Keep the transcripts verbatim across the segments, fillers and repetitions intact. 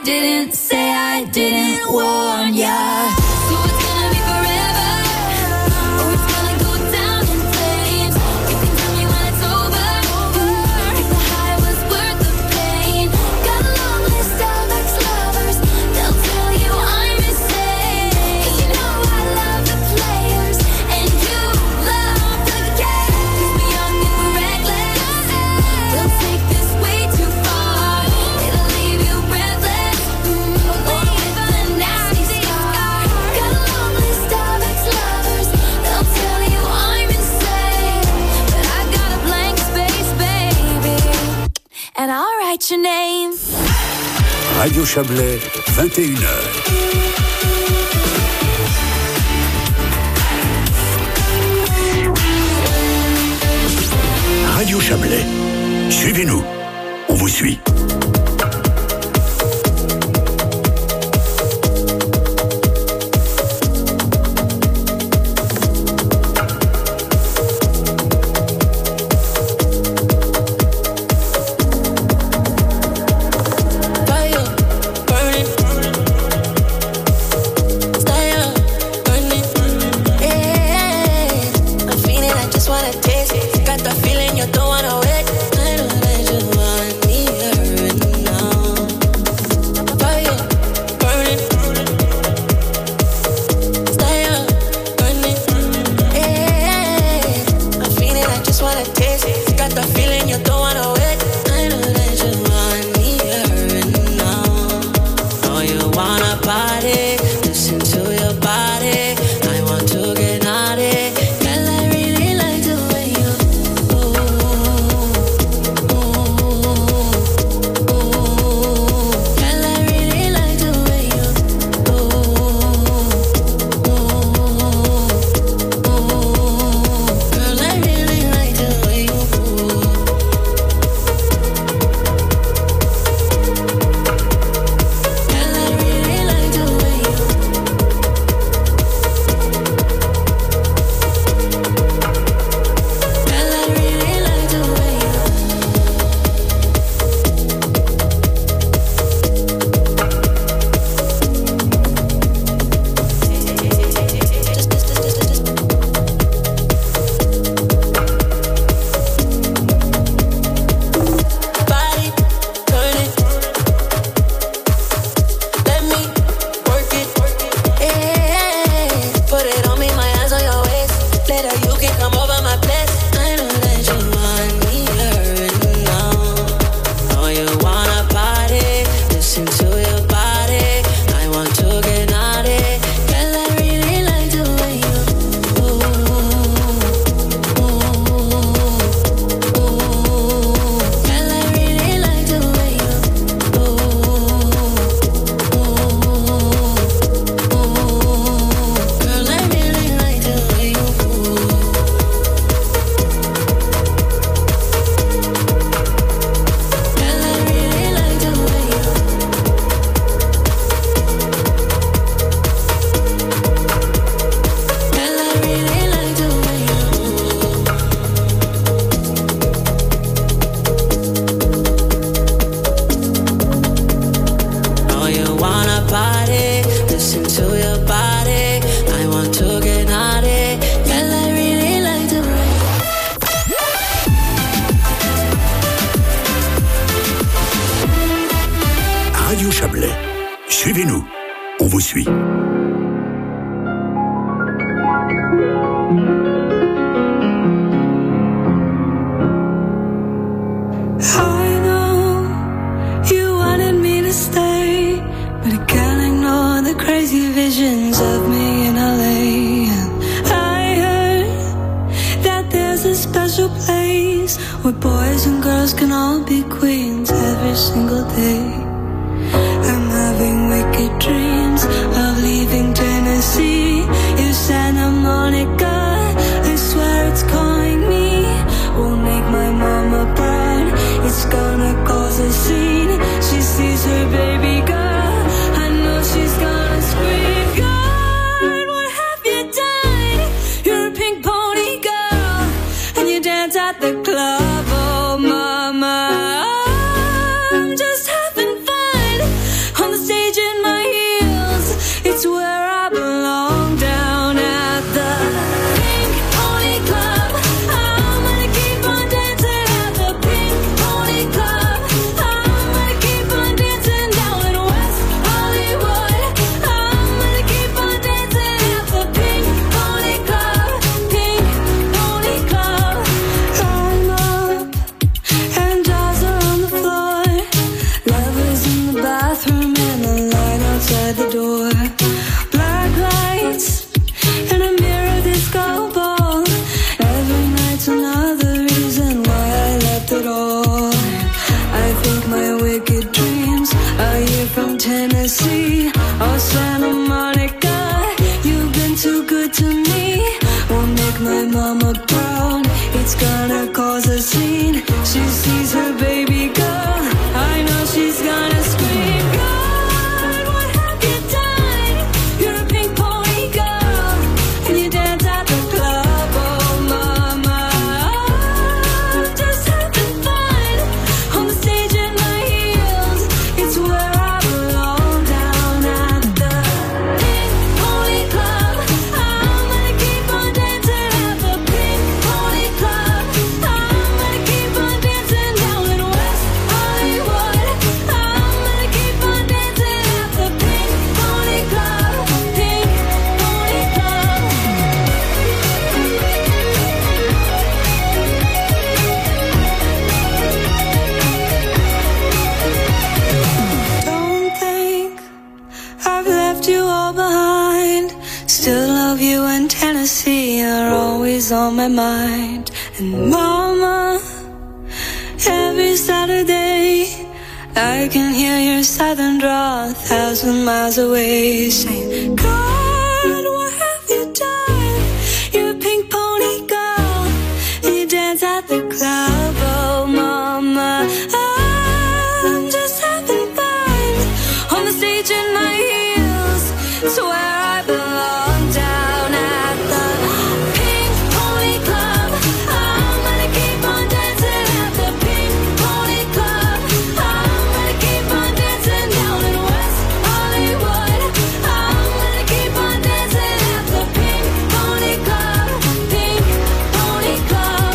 didn't say I didn't warn ya. So it's gonna be forever, or it's gonna go down in flames. You can tell me when it's over, if the high was worth the pain. Got a long list of ex-lovers, they'll tell you I'm insane. 'Cause you know I love the players, and you love the game. 'Cause we're young and we're reckless, we'll take this way too far. It'll leave you breathless, mm, or leave a nasty scar. Got a long list of ex-lovers, they'll tell you I'm insane. But I got a blank space, baby, and I'll write your name. Radio Chablais, vingt et une heures. Radio Chablais, suivez-nous, on vous suit. Fire, burning, stay up, burning, yeah. I'm feeling, I just wanna taste it. Got the feeling you don't wanna wait. I know that you want me right now. Fire, burning, stay up, burning, yeah. I'm feeling, I just wanna taste it. Got the feeling you don't wanna wait. I know that you want me right now. Oh, you wanna party? Listen to your body. I want to get naughty. Girl, I really like the way you ooh, ooh, ooh. Girl, I really like the way you ooh, ooh, ooh. Girl, I really like the way you ooh. Girl, I really like the way you. Girl, I really like the way you. Just, just, just, just, just. Body turning, let me work it, yeah. Put it on me, my hands on your waist. Later you can come over my place. I know that you want me right now. Oh, you wanna party? Listen to your body. I want to get naughty. Girl, I really like the way you ooh, ooh, ooh. Girl, I really like the way you ooh, ooh, ooh. Girl, I really like the way you ooh. Girl, I really like the way you. Girl, I really like the way you. Oh, you wanna party? Listen to your body. I want to get naughty. Girl, I really like the way. Radio Chablais, suivez-nous, on vous suit. I know you wanted me to stay, but I can't ignore the crazy visions of me in L A. And I heard that there's a special place where boys and girls can all be queens every single day. I'm having wicked dreams of leaving Tennessee. You Santa Monica, I swear it's calling me. We'll make my mama proud. It's gonna cause a scene. She sees her baby girl, I know she's gonna scream. God, what have you done? You're a pink pony girl, and you dance at the club. Oh mama, I'm just having fun on the Tennessee or Santa Monica. You've been too good to me. Won't make my mama proud. It's gonna cause a scene. She sees her baby girl. I know she's gonna scream. God, what have you done? You're a pink pony girl, and you dance at the club. Oh, mama, I'm just having fun on the stage in my heels. It's where I belong, down at the Pink Pony Club. I'm gonna keep on dancing at the Pink Pony Club. I'm gonna keep on dancing down in West Hollywood. I'm gonna keep on dancing at the Pink Pony Club. Pink Pony Club. Don't think I've left you all behind. Still love you, and Tennessee are always on my mind. And mama, every Saturday I can hear your southern drawl a thousand miles away, saying, God, what have you done? You're a pink pony girl, and you dance at the club. Oh, mama, I'm just having fun on the stage in my heels. It's where I belong, down at the Pink Pony Club. I'm gonna keep on dancing at the Pink Pony Club. I'm gonna keep on dancing down in West Hollywood. I'm gonna keep on dancing at the Pink Pony Club. Pink Pony Club.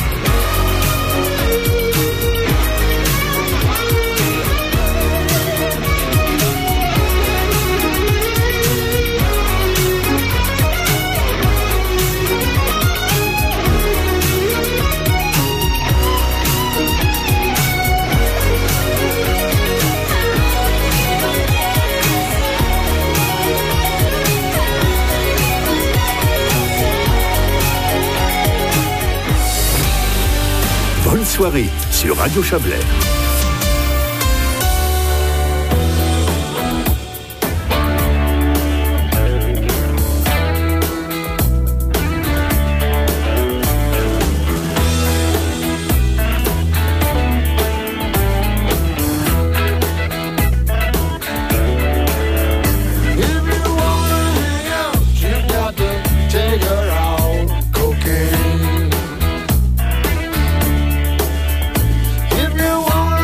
Bonne soirée sur Radio Chablais. If you wanna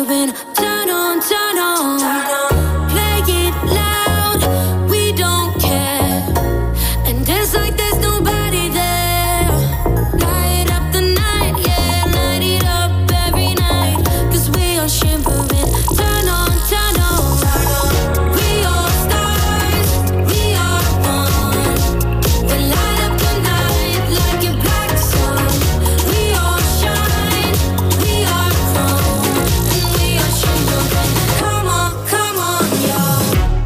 moving. Turn on, turn on. Play it loud. We don't care. And dance like there's nobody there. Light up the night, yeah. Light it up every night. Cause we are shimmering. Turn on, turn on. We are stars. We are one. We light up the night like a black sun. We all shine. We are chrome. And we are shimmering. Come on, come on, y'all.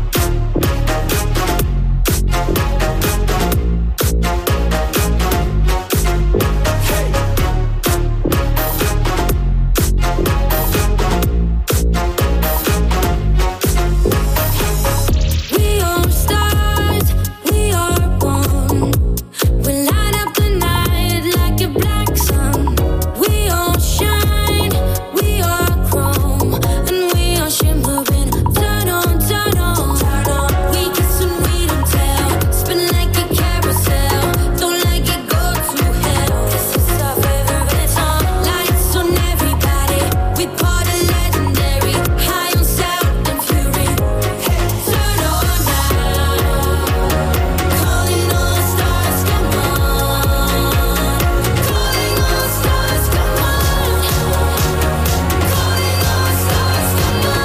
We are stars, we are one. We light up the night like a black sun. We all shine, we are chrome, and we are shimmering. Turn on, turn on. We kiss and we don't tell. Spin like a carousel. Don't like it, go to hell. This is our favorite song. Lights on everybody. We party legendary. High on sound and fury. Turn on now. Calling all stars, come on. Calling all stars, come on. Calling all stars, come on.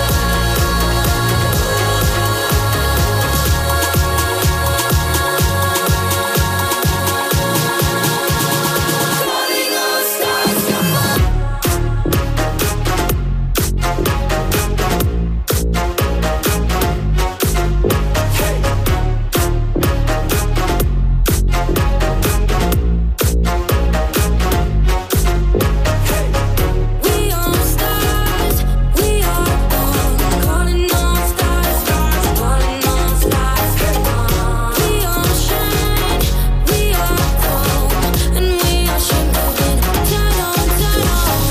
Calling all stars, come on. We are stars, we are one. Calling all stars, stars, calling all stars, come on. We all shine, we are chrome, and we are shimmering. Turn on, turn on.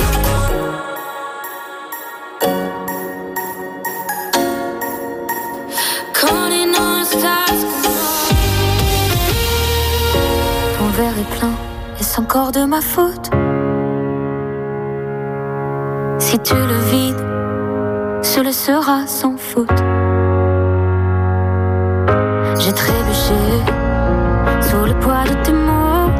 Calling all stars, come on. Ton verre est plein, est-ce encore de ma faute? Si tu le vides, ce le sera sans faute. J'ai trébuché sous le poids de tes mots,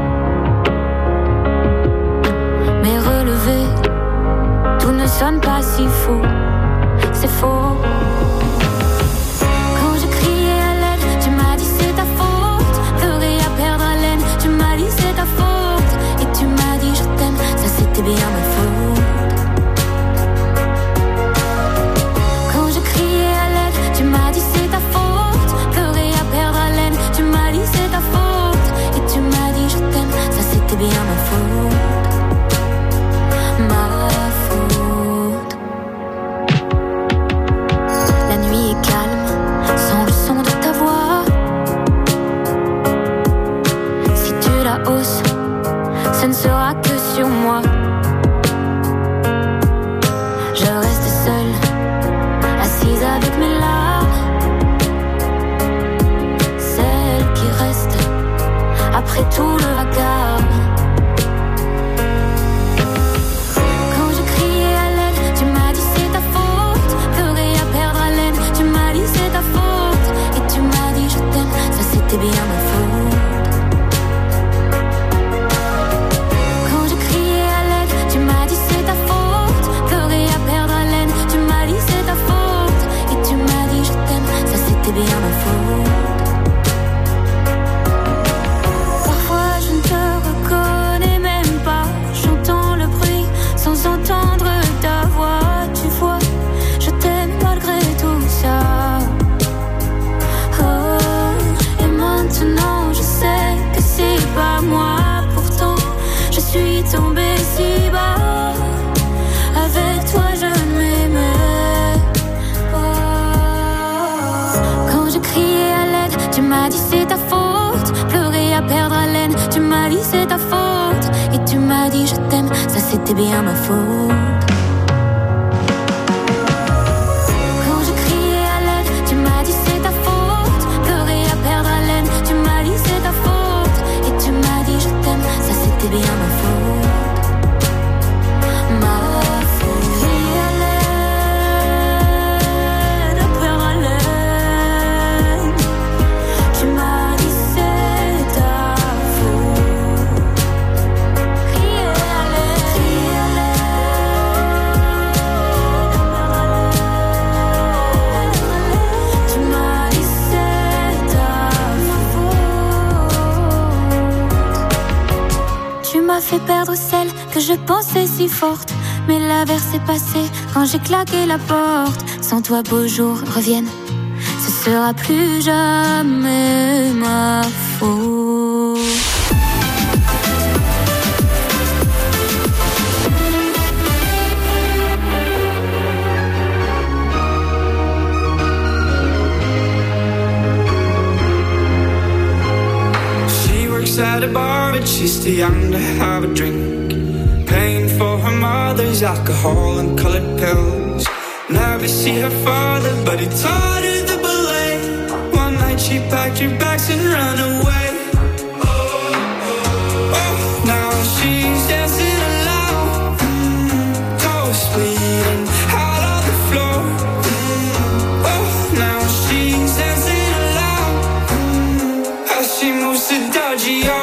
mais relevé, tout ne sonne pas si faux. C'est faux. Quand je criais à l'aide, tu m'as dit c'est ta faute. Pleurer à perdre haleine, tu m'as dit c'est ta faute. Et tu m'as dit je t'aime, ça c'était bien ma faute. Quand je criais à l'aide, tu m'as dit c'est ta faute. Pleurer à perdre haleine, tu m'as dit c'est ta faute. Et tu m'as dit je t'aime, ça c'était bien ma faute. Ma faute. La nuit est calme, sans le son de ta voix. Si tu la hausses, ce ne sera que sur moi. Je reste seule, assise avec mes larmes. Celle qui reste après tout le vacarme. Quand je criais à l'aide, tu m'as dit c'est ta faute. Pleurer à perdre haleine, tu m'as dit c'est ta faute. Et tu m'as dit je t'aime, ça c'était bien ma faute. Quand je criais à l'aide, tu m'as dit c'est ta faute. Pleurer à perdre haleine, tu m'as dit c'est ta faute. Et tu m'as dit je t'aime, ça c'était bien ma faute. Parfois je ne te reconnais que je pensais si forte. Mais l'averse est passée quand j'ai claqué la porte. Sans toi, beaux jours reviennent. Ce sera plus jamais ma faute. She works at a bar, but she's too young to have a drink. Paying for her mother's alcohol and colored pills. Never see her father, but he taught her the ballet. One night she packed her bags and ran away. Oh, oh, oh. Now she's dancing alone, mm, toes bleeding out on the floor. Mm, oh, now she's dancing alone, mm, as she moves to dodgy, oh.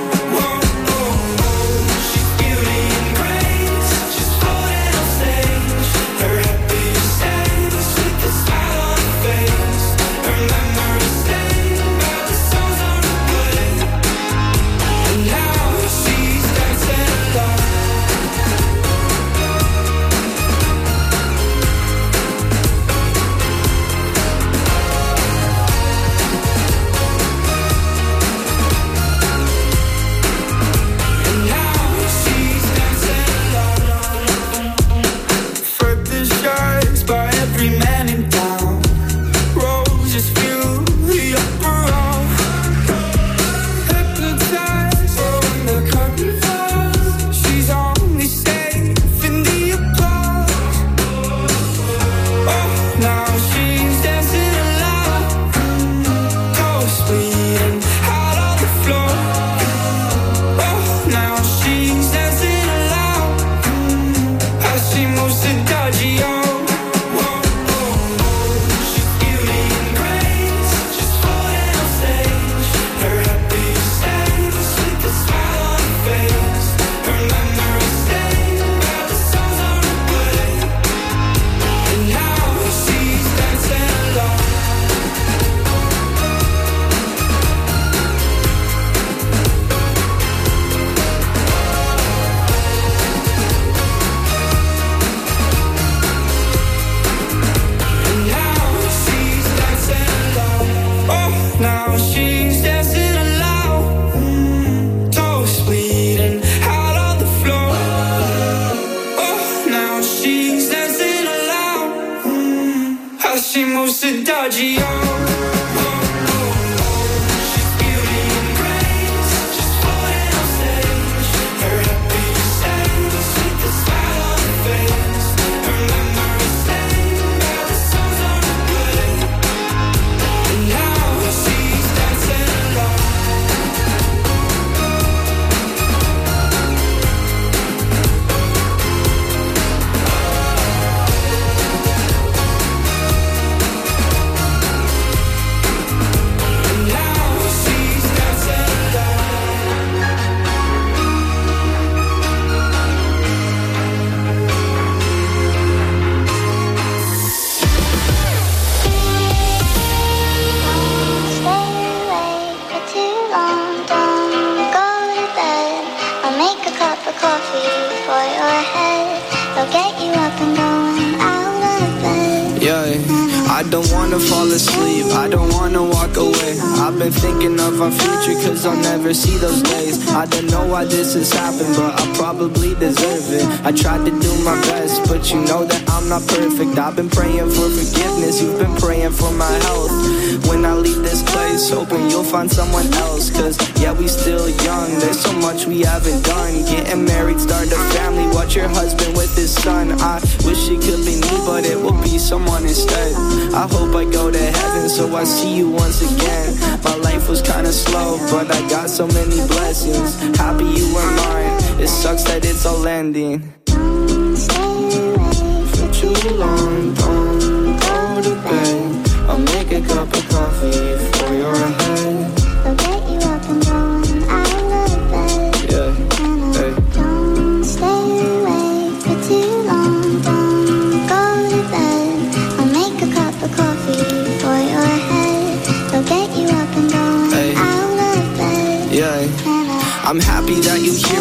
See those days. I don't know why this has happened, but I probably deserve it. I tried to do my best, but you know that I'm not perfect. I've been praying for forgiveness, you've been praying for my health. When I leave this place, hoping you'll find someone else. Cause yeah, we still young, there's so much we haven't done. Getting married, start a family, watch your husband with his son. I wish it could be me, but it will be someone instead. I hope I go to heaven, so I see you once again. My life was kinda slow, but I got so many blessings. Happy you were mine, it sucks that it's all ending. Don't stay away for too long, don't go to bed. I'll make a cup of coffee for your head. I'll get you up and going out of bed. Yeah, hey. Don't stay away for too long, don't go to bed. I'll make a cup of coffee for your head. I'll get you up and going hey. out of bed. Yeah. I'm happy that you're here with me.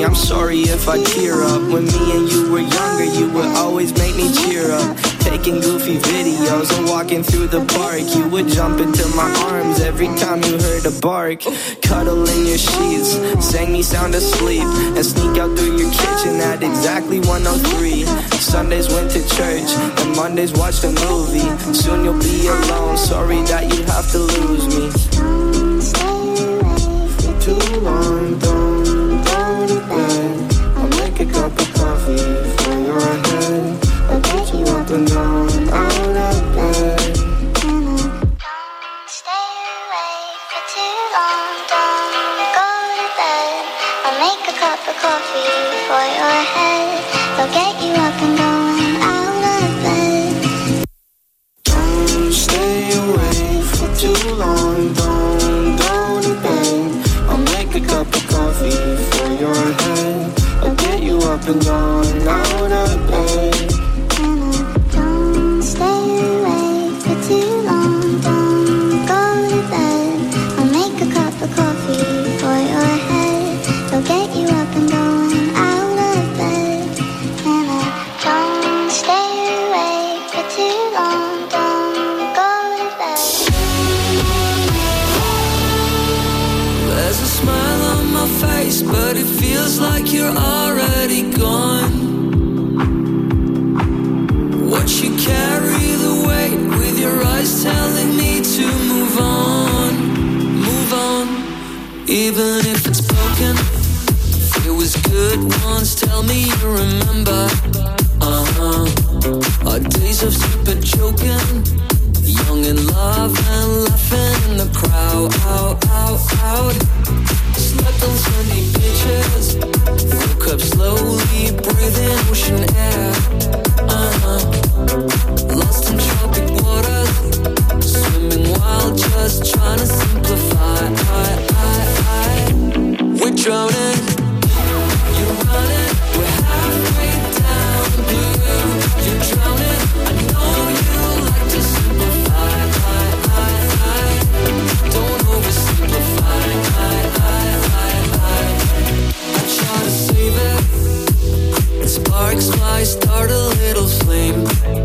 me. I'm sorry if I tear up. When me and you were younger, you would always make me cheer up. Taking goofy videos and walking through the park. You would jump into my arms every time you heard a bark. Cuddle in your sheets, sang me sound asleep, and sneak out through your kitchen at exactly one oh three. Sundays went to church, and Mondays watched a movie. Soon you'll be alone, sorry that you have to lose me. For too long, don't go to bed. I'll make a cup of coffee for your head. I'll get you up and down, out of bed. Don't stay awake for too long, don't go to bed. I'll make a cup of coffee for your head. I'll get you up and going out of bed. Don't stay awake for too long, don't go to bed. I'll make a cup of coffee for your head. I'll get you up and going out of bed. Don't stay awake for too long, don't go to bed. I'll make a cup of coffee for your head. I'll get you up and going out of bed. And I don't stay awake for too long, don't go to bed. There's a smile on my face, but it feels like you're already gone. Watch you carry the weight with your eyes telling me to move on, move on. Even if it's broken, it was good once, tell me you remember. Uh-huh. Our days of stupid joking, young in love and laughing in the crowd, out, out, out. Slept on sunny beaches, woke up slowly, breathing ocean air. Uh-huh. Lost in tropic waters, swimming wild, just trying to simplify. I, I, I. We're drowning, you're running, we're halfway down blue. You're drowning, I know you like to simplify. I, I, I. Don't oversimplify. I, I, I, I. I try to save it. Sparks fly, start a little flame.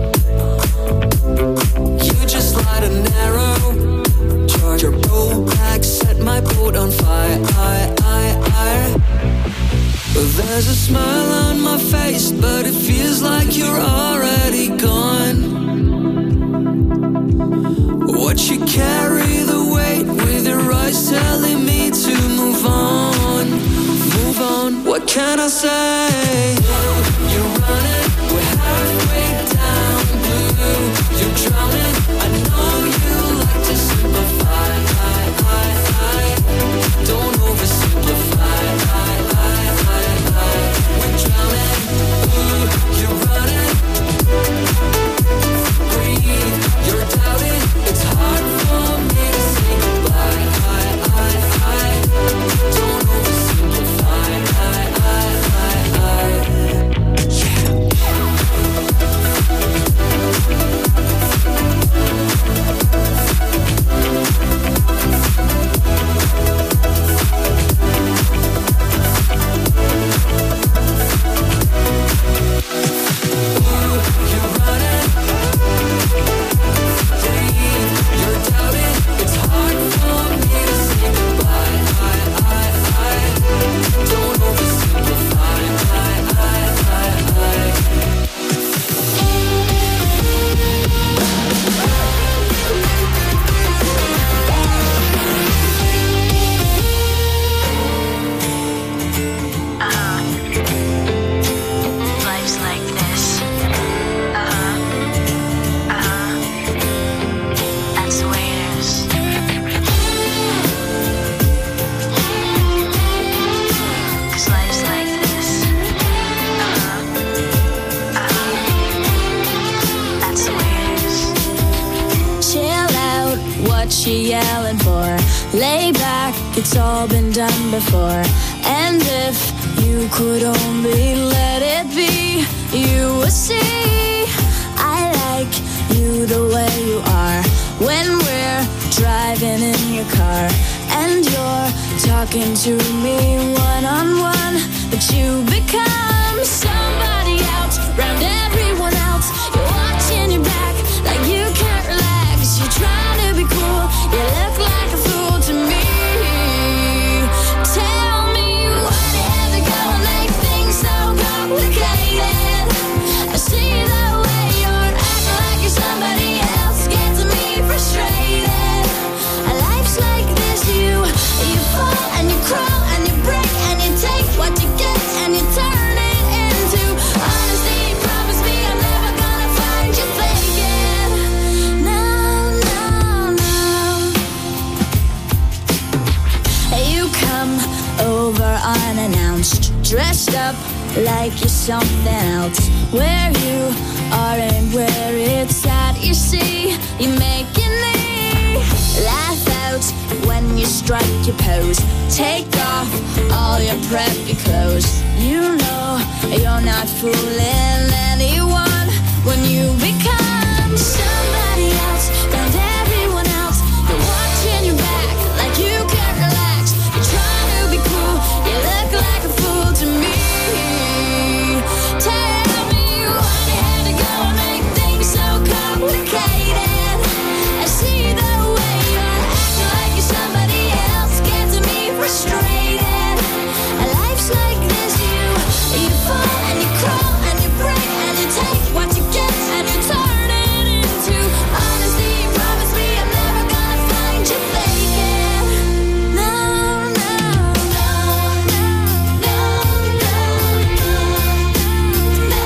You just light an arrow, charge your bow back, set my boat on fire. I, I, I. There's a smile on my face, but it feels like you're already gone. Watch you carry the weight with your eyes telling me to move on, move on. What can I say? You're running, we're halfway down blue. You're drowning, I know you like to simplify. I, I, I. Don't oversimplify. I, I, I, I. We're drowning, ooh, you're running. Breathe, you're doubting. It's hard for me to say goodbye. I, I, I. Don't oversimplify. I, I, I, I. Lay back, it's all been done before. And if you could only let it be, you would see I like you the way you are. When we're driving in your car and you're talking to me one-on-one, but you become somebody else, round everyone else. You're watching your back like you can't relax. You're trying to be cool, you look like a fool to me. Tell me why you have to go and make things so complicated. I see the way you're acting like you're somebody else, gets me frustrated. A life's like this, you you fall and you crawl and you break and you take what you get and you turn it into honesty. Promise me I'm never gonna find you faking. No, no, no. You come over unannounced, dressed up like you're something else. Where you are and where it's at, you see, you make your knee laugh out when you strike your pose. Take off all your preppy clothes. You know you're not fooling anyone when you become somebody else, round everyone else. You're watching your back like you can't relax. You're trying to be cool, you look like a fool to me. Tell me why you had to go and make things so complicated. I see the way you're acting like you're somebody else, gets me frustrated. A life's like this, you you fall and you crawl and you break and you take what you get and you turn it into honesty. Promise me I'm never gonna find you faking. No, no, no, no, no, no, no,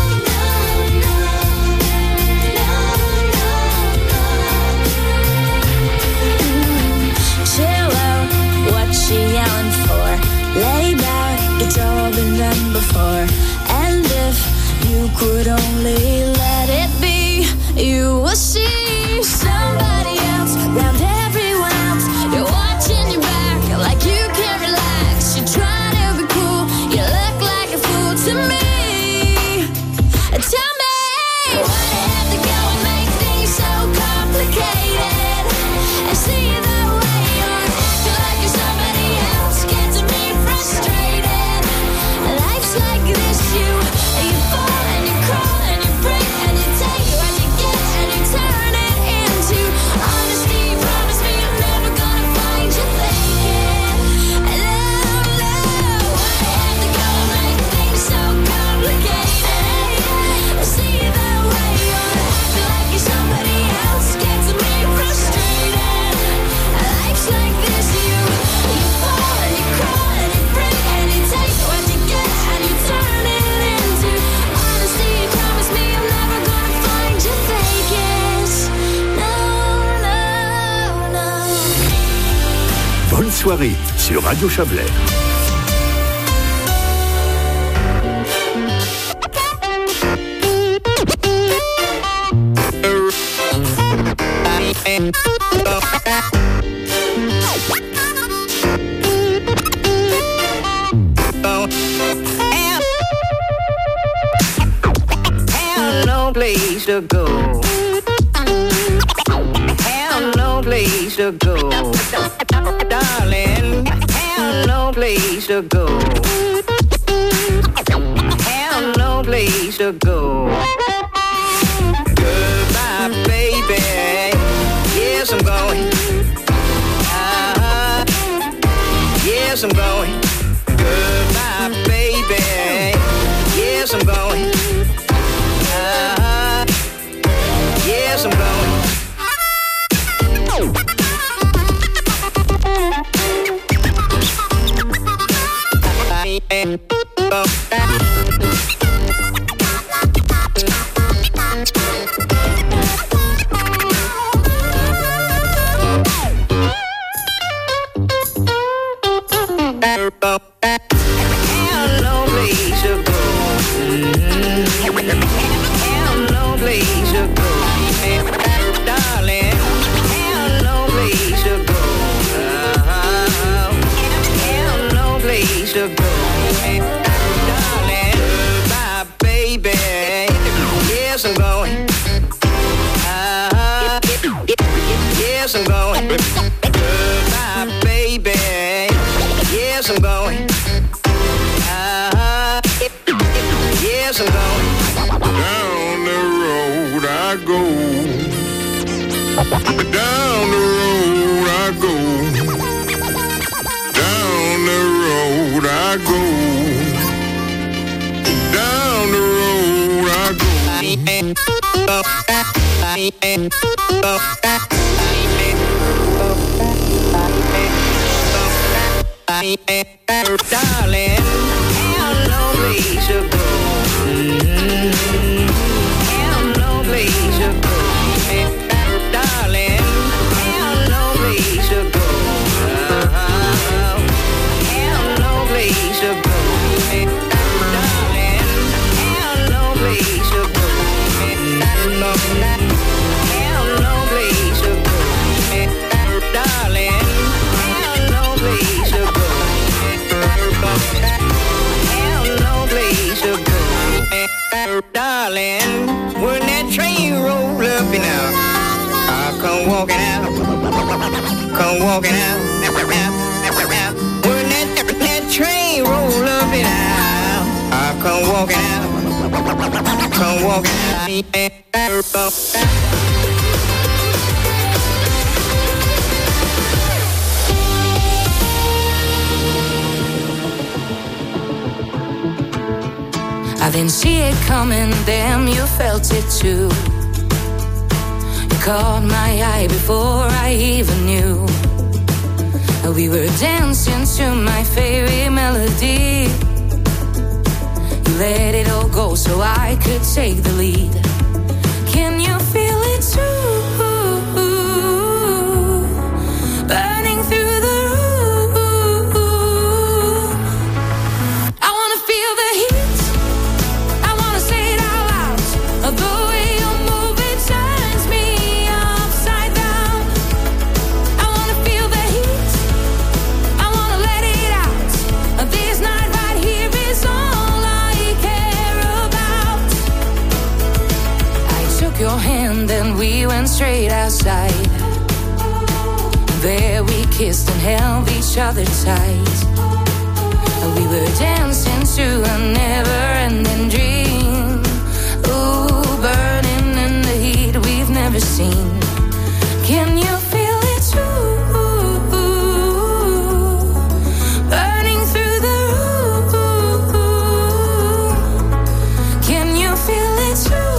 chill out, what she yelling for? Lay back, it's all been done before. And if you could only let it be, you will see somebody else, round everyone else. You're watching your back like you can't relax. You're trying to be cool, you look like a fool to me. Tell me why you have to go and make things so complicated. I see the way you're acting like you're somebody else, gets me frustrated. Life's like this, you you fall and you crawl and you break and you take what you get and you turn it into honesty. Promise me I'm never gonna find you faking. No, no, why you have to go and make things so complicated? I see the way you're acting like you're somebody else, gets me frustrated. Life's like this, you you fall and you crawl and you break and you take what you get and you turn it into honesty. Promise me I'm never gonna find you faking. No, no, no. Bonne soirée sur Radio Chablais. Have no place to go. Have no place to go. Darling, have no place to go. Have no place to go. Goodbye, baby. Yes, I'm going. Uh-huh. Yes, I'm going. Goodbye, baby. Yes, I'm going. Uh-huh. Yes, I'm going. Have no place to go. Have no place to go. Darling, have no place to go. Uh-huh. Have no place to go. Darling, goodbye, baby. Yes, I'm going. Uh-huh. Yes, I'm going. Goodbye, baby. Yes, I'm going. Uh-huh. I go. Down the road I go. Down the road I go. Down the road I go. Darling, how long we should go. Mm-hmm. How long we should go. Darling, how long we should go. Uh-huh. How long we should go. Darling, how long we should go. How long we should go. Darling, how long we should go. How long we should go. Darling, when that train roll up and out, I come walking out, come walking out. When that, that train roll up and out, I come walking out, come walking out. I didn't see it coming, damn, you felt it too. You caught my eye before I even knew. We were dancing to my favorite melody. You let it all go so I could take the lead. Can you feel it too? Burning through the room. I wanna feel the heat. I wanna say it out loud. The way you move it turns me upside down. I wanna feel the heat. I wanna let it out. This night right here is all I care about. I took your hand and we went straight outside. There we kissed and held each other tight. We were dancing to a never-ending dream. Ooh, burning in the heat we've never seen. Can you feel it too? Burning through the room. Can you feel it too?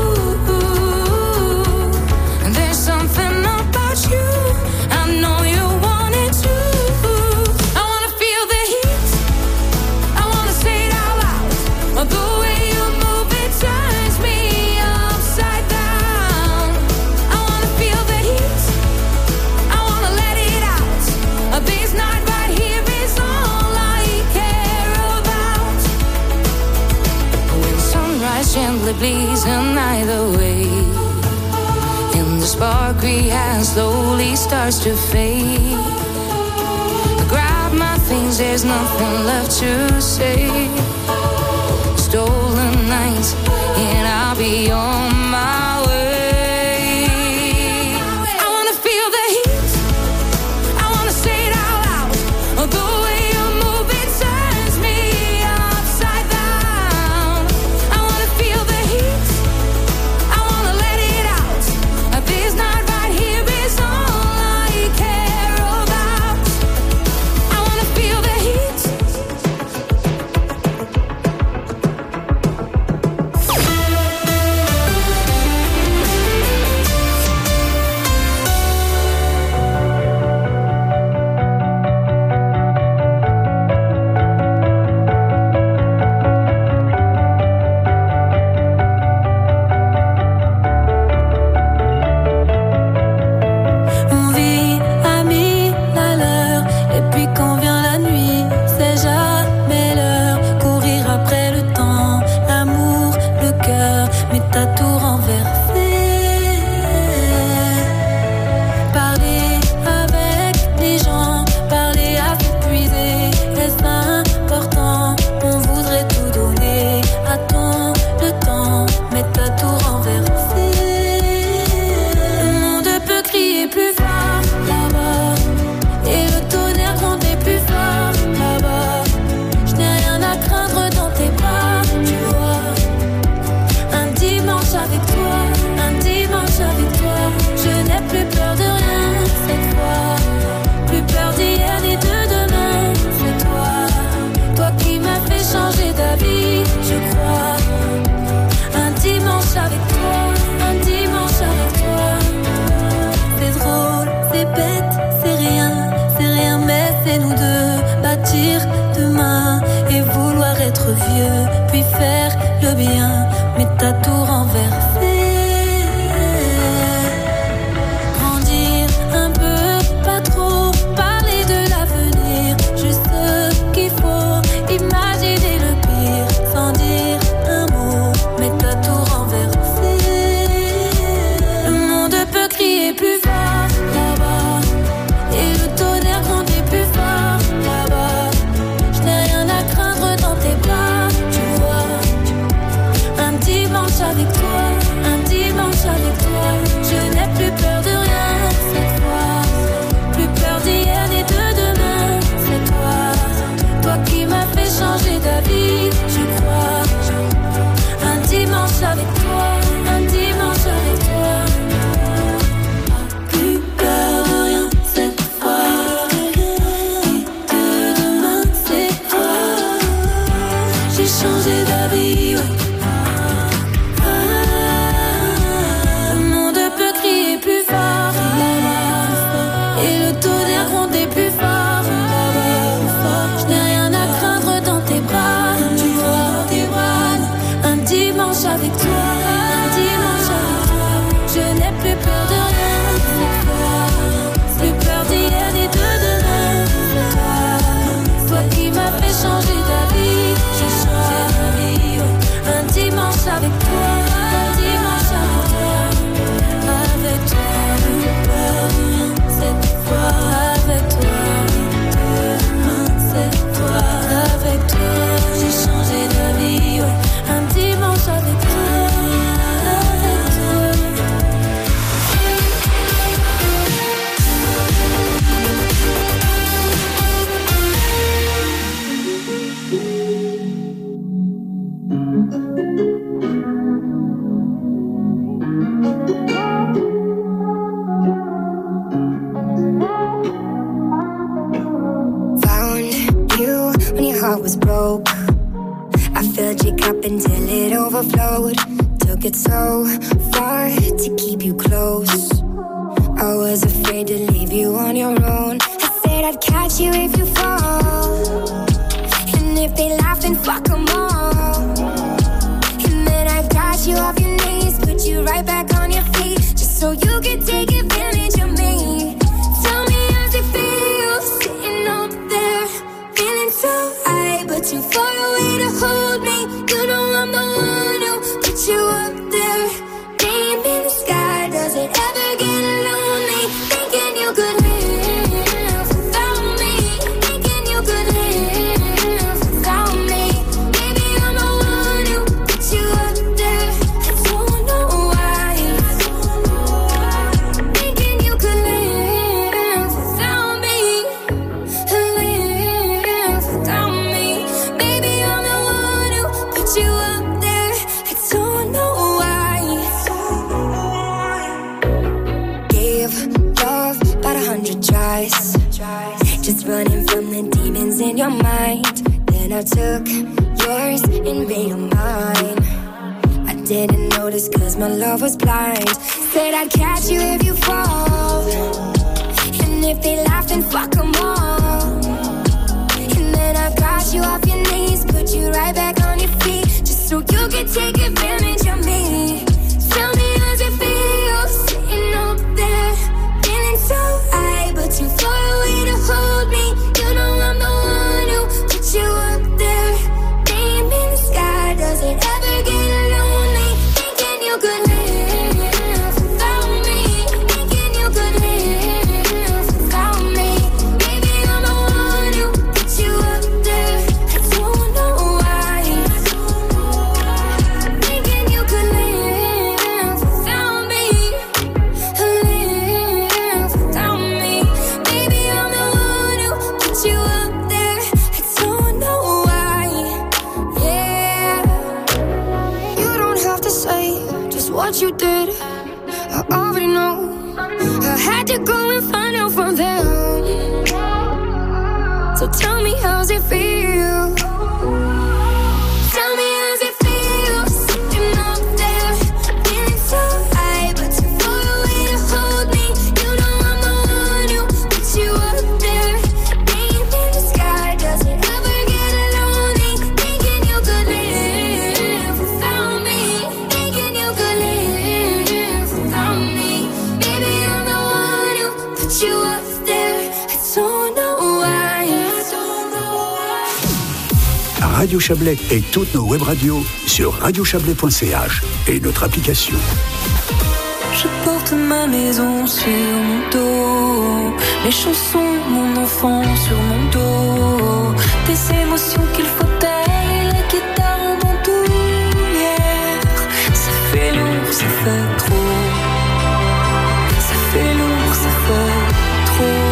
There's something about you. I know you want it too. I wanna feel the heat. I wanna say it out loud. The way you move it turns me upside down. I wanna feel the heat. I wanna let it out. This night right here is all I care about. When sunrise gently bleeds and either way, and the spark we had slowly starts to fade. I grab my things, there's nothing left to say. Stolen nights, and I'll be on my way. I wanna feel the heat. I wanna say it out loud. The way you move it turns me upside down. I wanna feel the heat. I wanna let it out. This night right here is all I care about. I wanna feel the heat. until it overflowed. Took it so far to keep you close. I was afraid to leave you on your own. I said I'd catch you if you fall, and if they laugh then fuck them all. And then I got you off your knees, put you right back on your feet, just so you could take advantage of me. Tell me how's it feel, sitting up there, feeling so high, but too far away to hold me. You know I'm the one who put you up there, name in the sky. Does it ever get lonely, thinking you could live without me, thinking you could live without me? Baby, I'm the one who put you up there. I don't know why, thinking you could live without me, live without me. Baby, I'm the one who put you up there. I don't know why. Gave love about a hundred tries, just running from the demons in your mind. Then I took yours and made them mine. I didn't notice cause my love was blind. Said I'd catch you if you fall, and if they laugh then fuck them all. And then I got you off your knees, put you right back on your feet, just so you could take advantage of me. Tell me how's it feel, sitting up there, feeling so high, but too far away to hold me. You know I'm the one who put you up there, name in the sky. Does it ever get lonely, thinking you could live without me, thinking you could live without me? Baby, I'm the one who put you up there. I don't know why, thinking you could live without me, live without me. Baby, I'm the one who put you up there. I don't know why, yeah. You don't have to say just what you did, I already know. I had to go and find out from them. So tell me how's it feel, tell me how's it feel, sitting up there, feeling so high, but too far away to hold me. You know I'm the one who put you up there, name in the sky. Does it ever get lonely, thinking you could live without me, thinking you could live without me? Baby, I'm the one who put you up there. I don't know why, I don't know why. Radio Chablais et toutes nos web radios sur radio chablais point c h et notre application. Je porte ma maison sur mon dos, mes chansons, mon enfant sur mon dos, des émotions qu'il faut taire et la guitare en bandoulière. Ça fait lourd, ça fait trop, ça fait lourd, ça fait trop.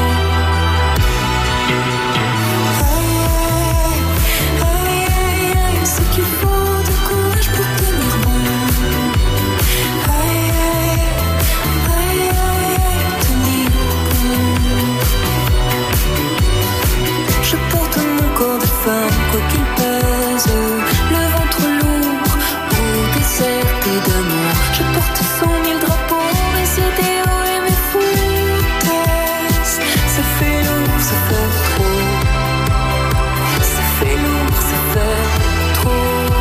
Aïe, aïe, aïe, aïe, ce qu'il faut de courage pour tenir bon. Aïe, aïe, aïe, aïe, aïe, tenir bon. Je porte mon corps de femme, quoi qu'il pèse, le ventre lourd, au désert et d'amour. Je porte cent mille drapeaux, mes idéaux et mes foutaises. Ça fait lourd, ça fait trop, ça fait lourd, ça fait trop.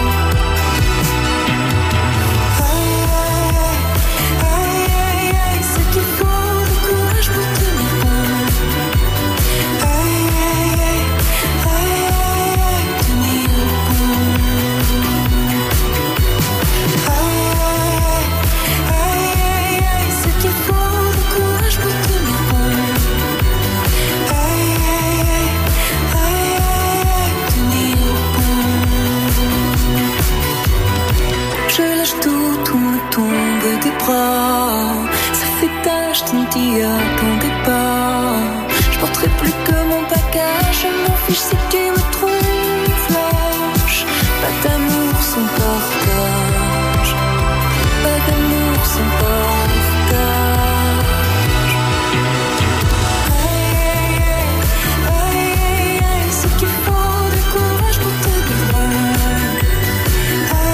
Aïe, aïe, aïe, aïe, ce qu'il faut de courage pour tenir bon. Aïe, aïe, aïe, aïe, aïe, tenir bon. Aïe, aïe, aïe, aïe, ce qu'il faut de courage pour tenir bon. Aïe, aïe, aïe, aïe, tenir bon. Je lâche tout, tout me tombe des bras. Ça fait tâche, tu ne t'y attendais pas. Je porterai plus que mon bagage. Je m'en fiche si tu me trouves lâche. Pas d'amour sans partage, pas d'amour sans partage. Aïe, aïe, aïe, aïe, ce qu'il faut de courage pour te dire bon. Aïe,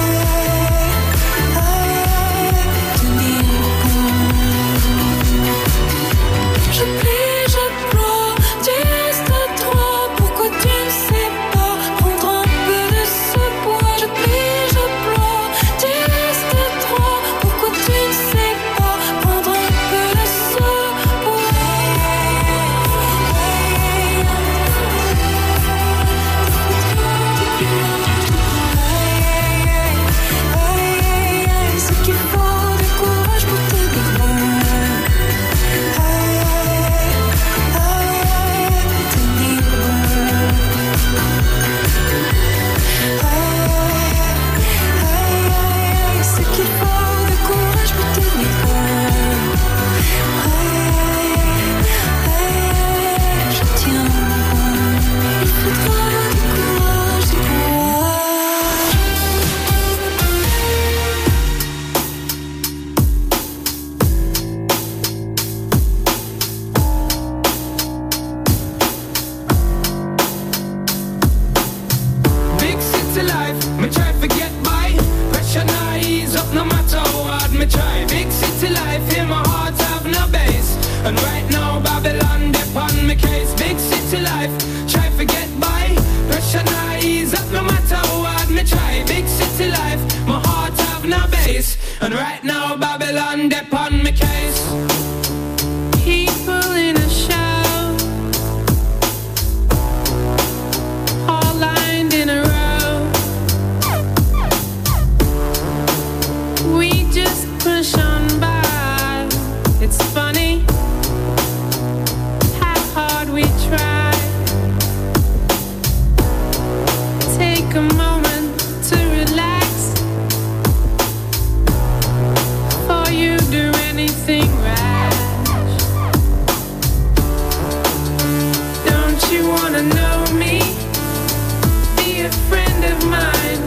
And right now Babylon dip on my case. Big city life, try forget by. Pressure not ease up no matter how hard me try. Big city life, my heart have no base. And right now Babylon dip on my case. People in a show, all lined in a row. We just push on by. It's funny how hard we try. Take a moment to relax. Before you do anything rash. Don't you wanna know me? Be a friend of mine.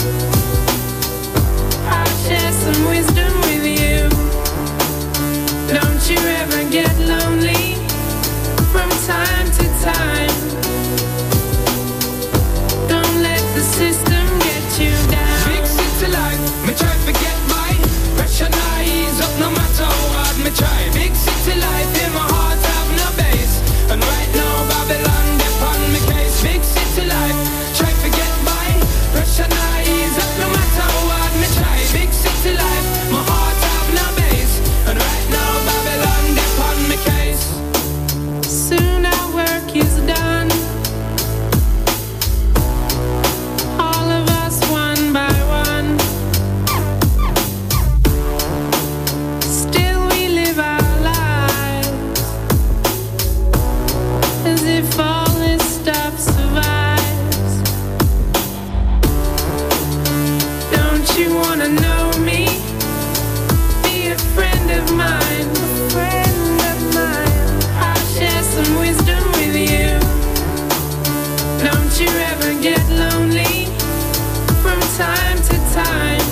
I'll share some wisdom with you. Don't you ever get lonely from time to time. Don't let the system get you down. Big city life, me try forget my. Pressure not ease up no matter how hard me try. Big city life, in my heart have no base. And right now Babylon dip on me case. Big city life, try forget my. Pressure not ease up no matter how hard me try. Big city life, my heart have no base. And right now Babylon dip on me case. Soon our work is done. All of us one by one. Still we live our lives as if all this stuff survives. Don't you wanna know me? Be a friend of mine. A friend of mine. I'll share some wisdom with you. Don't you ever get lonely from time to time.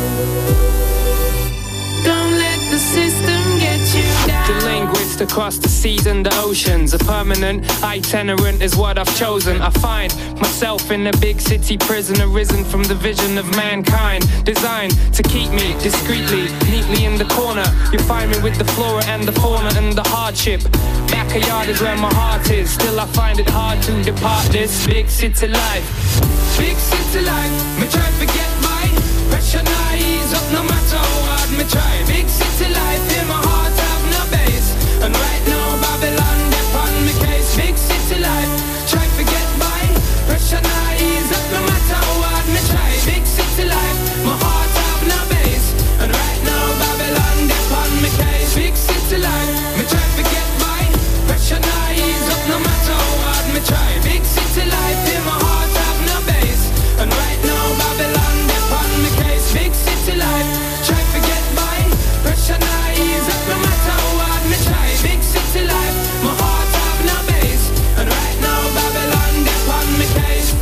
Don't let the system get you down. The linguist across the seas and the oceans. A permanent itinerant is what I've chosen. I find myself in a big city prison, arisen from the vision of mankind, designed to keep me discreetly, neatly in the corner. You find me with the flora and the fauna and the hardship. Backyard is where my heart is. Still I find it hard to depart this big city life. Big city life, me try forget my. Pressure not ease up no matter how hard me try. Big city life, in my heart have no base. And right now Babylon dip on me case. Big city life, try forget my. Pressure not ease up no matter how hard me try. Big city life, my heart have no base. And right now Babylon dip on me case. Big city life, me try forget my. Pressure not ease up no matter how hard me try. Big city life, in my heart have no base. And right now Babylon dip on me case. Big city life, try forget my. Pressure not ease up no matter how hard me try. Big city life, my heart have no base. And right now Babylon dip on me case.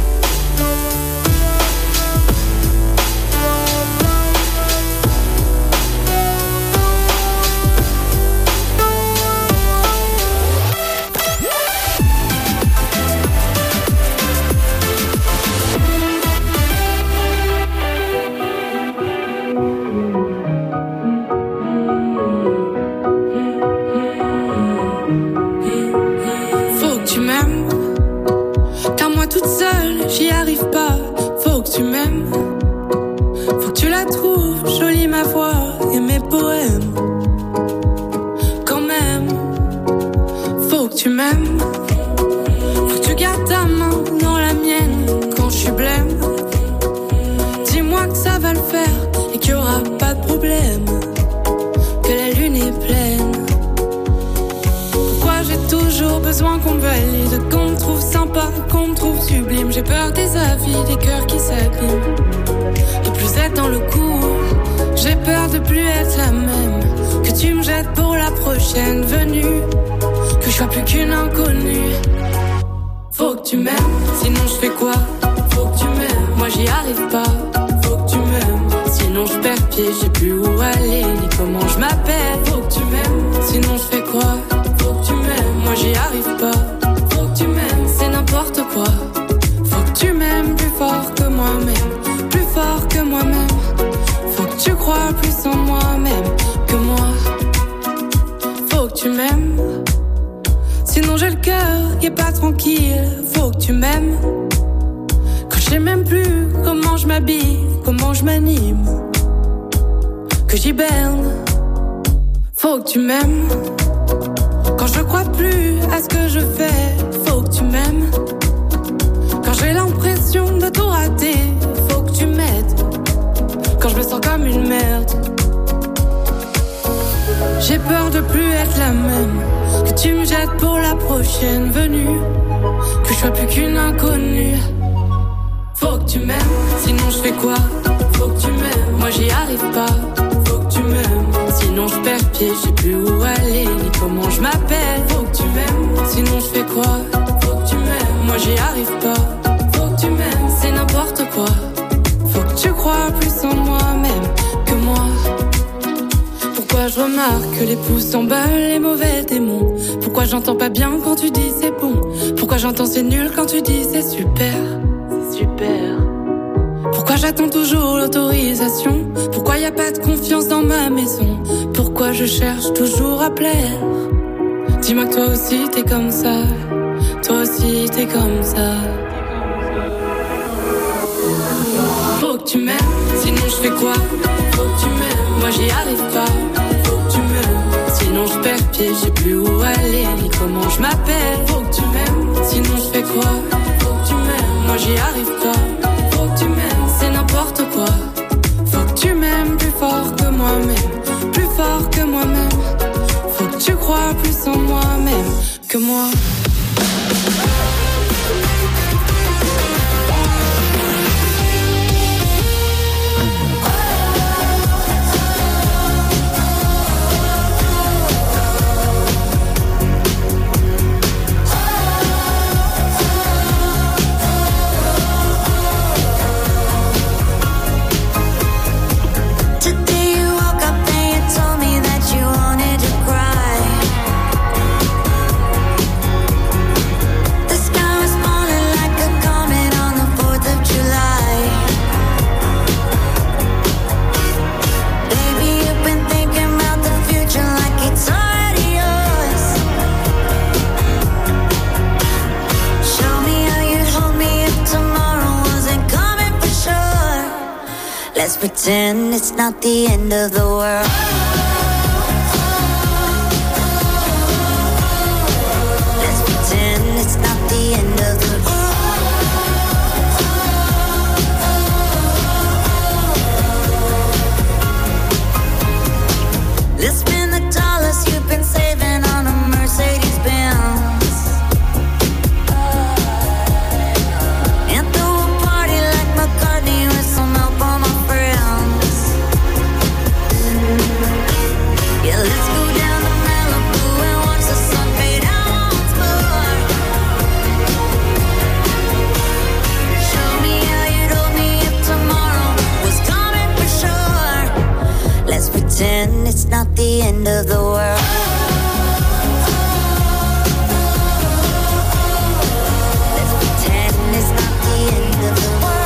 Faut que tu m'aimes, car moi toute seule j'y arrive pas. Faut que tu m'aimes, faut que tu la trouves jolie ma voix et mes poèmes. Quand même, faut que tu m'aimes, faut que tu gardes ta main dans la mienne quand je suis blême. Dis-moi que ça va le faire et qu'il y aura pas de problème, que la lune est pleine. Pourquoi j'ai toujours besoin qu'on me valide, qu'on me trouve sympa, qu'on me trouve sublime. J'ai peur des avis, des cœurs qui s'abîment, de plus être dans le coup. J'ai peur de plus être la même, que tu me jettes pour la prochaine venue, que je sois plus qu'une inconnue. Faut que tu m'aimes, sinon je fais quoi? Faut que tu m'aimes, moi j'y arrive pas. Faut que tu m'aimes, sinon je perds pied, j'ai plus où aller ni comment je m'appelle. Faut que tu m'aimes, sinon je fais quoi? Faut que tu m'aimes, moi j'y arrive pas. Faut que tu m'aimes, c'est n'importe quoi. Faut que tu m'aimes plus fort que moi-même, plus fort que moi-même. Faut que tu crois plus en moi-même que moi. Faut que tu m'aimes, t'es pas tranquille, faut que tu m'aimes. Que je sais même plus comment je m'habille, comment je m'anime. Que j'hiberne, faut que tu m'aimes. Quand je crois plus à ce que je fais, faut que tu m'aimes. Quand j'ai l'impression de tout rater, faut que tu m'aides. Quand je me sens comme une merde, j'ai peur de plus être la même. Que tu me jettes pour la prochaine venue. Que je sois plus qu'une inconnue. Faut que tu m'aimes, sinon je fais quoi? Faut que tu m'aimes, moi j'y arrive pas. Faut que tu m'aimes, sinon je perds pied. Je sais plus où aller, ni comment je m'appelle. Faut que tu m'aimes, sinon je fais quoi? Faut que tu m'aimes, moi j'y arrive pas. Faut que tu m'aimes, c'est n'importe quoi. Faut que tu crois plus en moi-même que moi. Pourquoi je remarque que les pouces s'emballent, les mauvais démons? Pourquoi j'entends pas bien quand tu dis c'est bon? Pourquoi j'entends c'est nul quand tu dis c'est super? C'est super. Pourquoi j'attends toujours l'autorisation? Pourquoi y a pas de confiance dans ma maison? Pourquoi je cherche toujours à plaire? Dis-moi que toi aussi t'es comme ça. Toi aussi t'es comme ça. Faut que tu m'aimes, sinon je fais quoi? Faut que tu m'aimes, moi j'y arrive pas. Faut que tu m'aimes, sinon je perds pied. Je sais plus où aller, ni comment je m'appelle. Faut que tu m'aimes, sinon je fais quoi? Faut que tu m'aimes, moi j'y arrive pas. Faut que tu m'aimes, c'est n'importe quoi. Faut que tu m'aimes plus fort que moi-même, plus fort que moi-même. Faut que tu crois plus en moi-même que moi. Let's pretend it's not the end of the world. Let's pretend it's not the end of the world. Let's spend the dollars you've been saving on a Mercedes Benz. And throw a party like McCartney with some help on my friends. Yeah, let's go down to Malibu and watch the sun fade out once more. Show me how you'd hold me if tomorrow was coming for sure. Let's pretend it's not the end of the world. Let's pretend it's not the end of the world.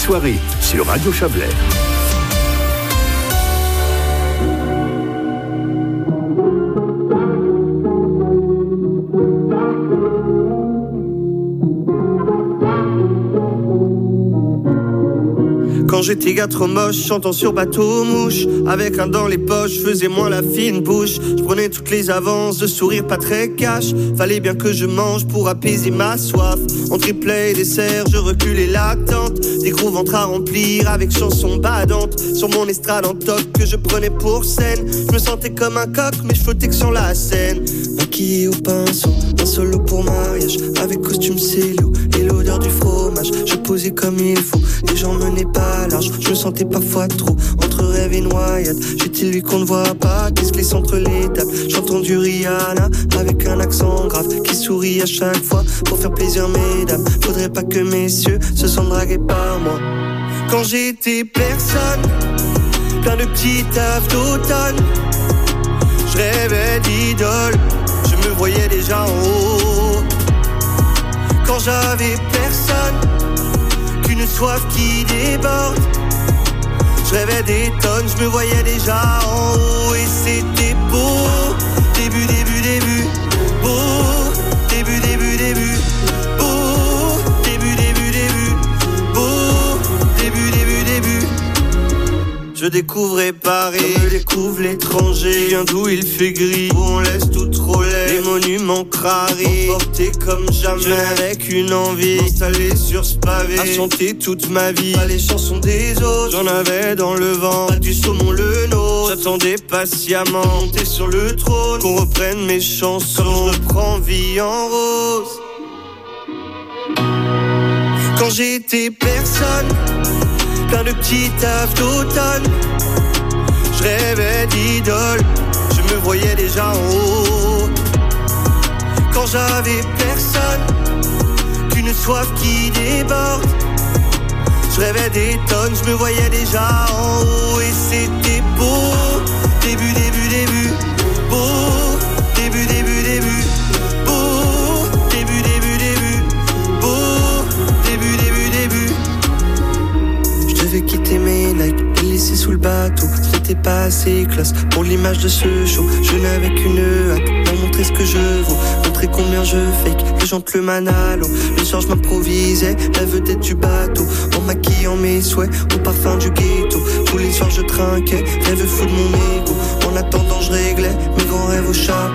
soirée sur Radio Chablais. Quand j'étais gars trop moche, chantant sur bateau mouche, avec un dans les poches, faisais moins la fine bouche. Je prenais toutes les avances, de sourire pas très cash. Fallait bien que je mange pour apaiser ma soif. En triplet et dessert, je reculais l'attente. Des gros ventres à remplir avec chansons badantes. Sur mon estrade en toc que je prenais pour scène. Je me sentais comme un coq, mais je flottais que sur la scène. Maquillé au pinceau, un solo pour mariage, avec costume cellule et l'odeur du fromage. Je posais comme il faut, les gens menaient pas large. Je me sentais parfois trop entre rêve et noyade. J'étais lui qu'on ne voit pas, qui se glisse entre les tables. J'entends du Rihanna avec un accent grave, qui sourit à chaque fois pour faire plaisir mesdames. Faudrait pas que messieurs se sentent dragués par moi. Quand j'étais personne, plein de petits tafs d'automne, je rêvais d'idole, je me voyais déjà en haut. Quand j'avais personne, qu'une soif qui déborde, je rêvais des tonnes, je me voyais déjà en haut. Et c'était beau, début, début, début, beau, début, début, début, beau, début, début, début, beau, début, début, début. Je découvrais Paris, comme je découvre l'étranger. Viens d'où il fait gris, où on laisse tout trop laid. Les monuments crarés, emportés comme jamais. Je n'avais qu'une envie, installé sur ce pavé, à chanter toute ma vie, pas les chansons des autres. J'en avais dans le vent, pas du saumon le nôtre. J'attendais patiemment, monter sur le trône, qu'on reprenne mes chansons, comme je reprends vie en rose. Quand j'étais personne, plein de petits tafs d'automne, je rêvais d'idole, je me voyais déjà en haut. Quand j'avais personne, qu'une soif qui déborde, je rêvais des tonnes, je me voyais déjà en haut. Et c'était beau, début, début, début, beau, début, début, début, beau, début, début, début, beau, début, début, début. Je devais quitter mes likes, les laisser sous le bateau. C'était pas assez classe pour l'image de ce show. Je n'avais qu'une hâte, pour montrer ce que je vaux, montrer combien je fake, les gens te le manalo. Le soir je m'improvisais, la vedette du bateau, en maquillant mes souhaits, au parfum du ghetto. Tous les soirs je trinquais, rêve fou de mon ego. En attendant je réglais mes grands rêves au chat.